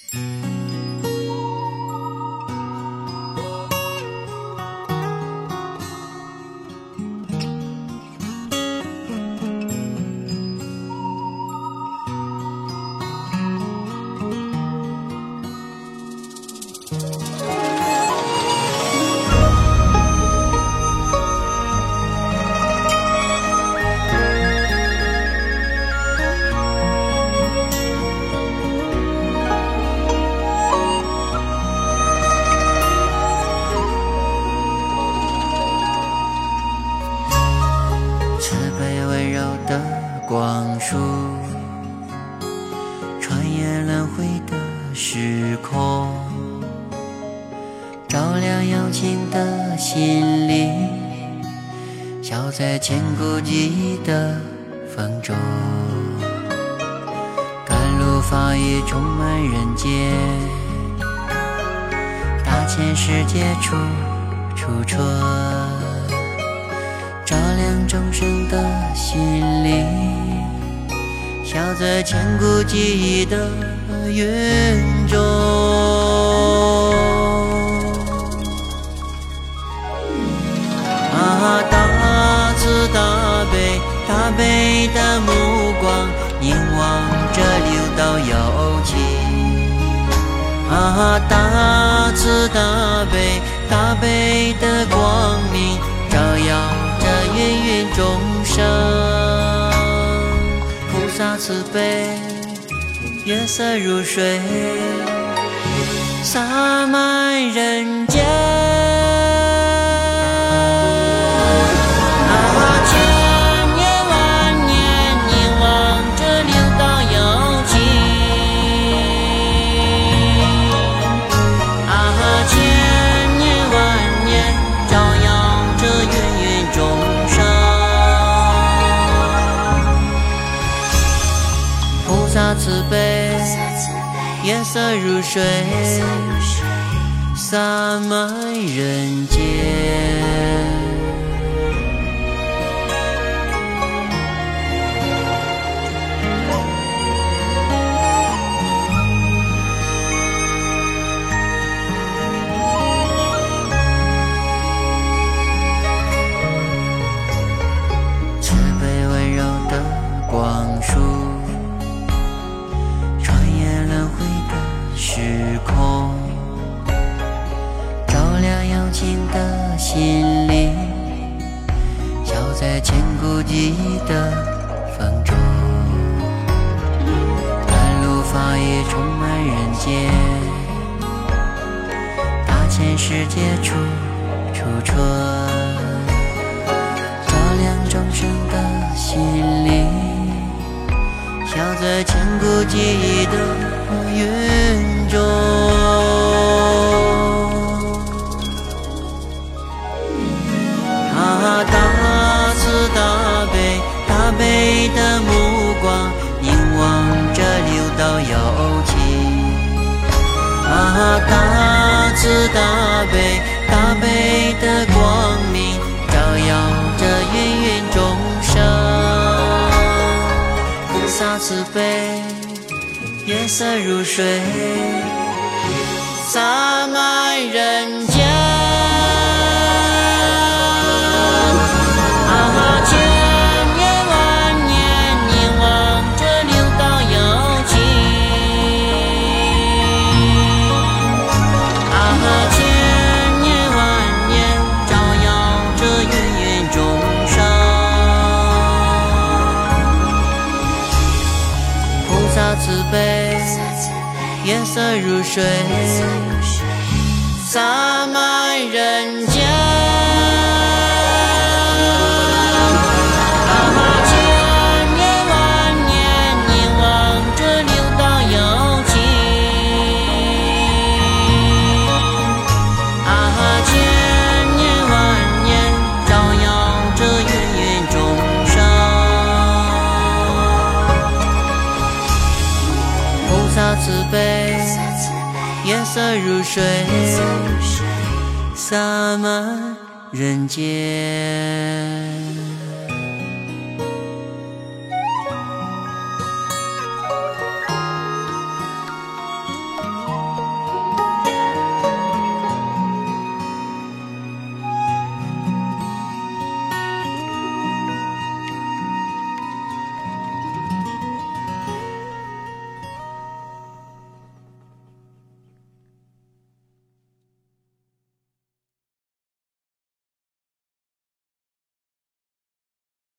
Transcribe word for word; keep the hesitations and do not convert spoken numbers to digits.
光束穿越轮回的时空，照亮有情的心灵，消在千古记忆的风中。甘露法语充满人间，大千世界处处春，照亮众生的心灵，消在千古记忆的云中。啊，大慈大悲大悲的目光凝望着六道有情。啊，大慈大悲大悲的光明照耀着芸芸众生。菩萨慈悲，月色如水，洒满人间。啊，千年万年凝望着六道有情。啊，千年万年照耀着芸芸众生。菩萨慈悲，月色如水，洒满人间。慈悲温柔的光束时空，照亮有情的心灵，消在千古记忆的风中。甘露法语充满人间，大千世界处处春，照亮众生的心灵，消在千古记忆的云中。啊，大慈大悲大悲的目光凝望着六道有情。啊，大慈大悲大悲的光明照耀着芸芸众生。菩萨慈悲，月色如水，洒满人间。啊，千年万年凝望着六道有情。啊，千年万年照耀着芸芸众生。菩萨慈悲，月色如水，洒满人间。啊，千年万年凝望着六道有情。啊，千年万年照耀着芸芸众生。菩萨慈悲，月色如水，洒满人间。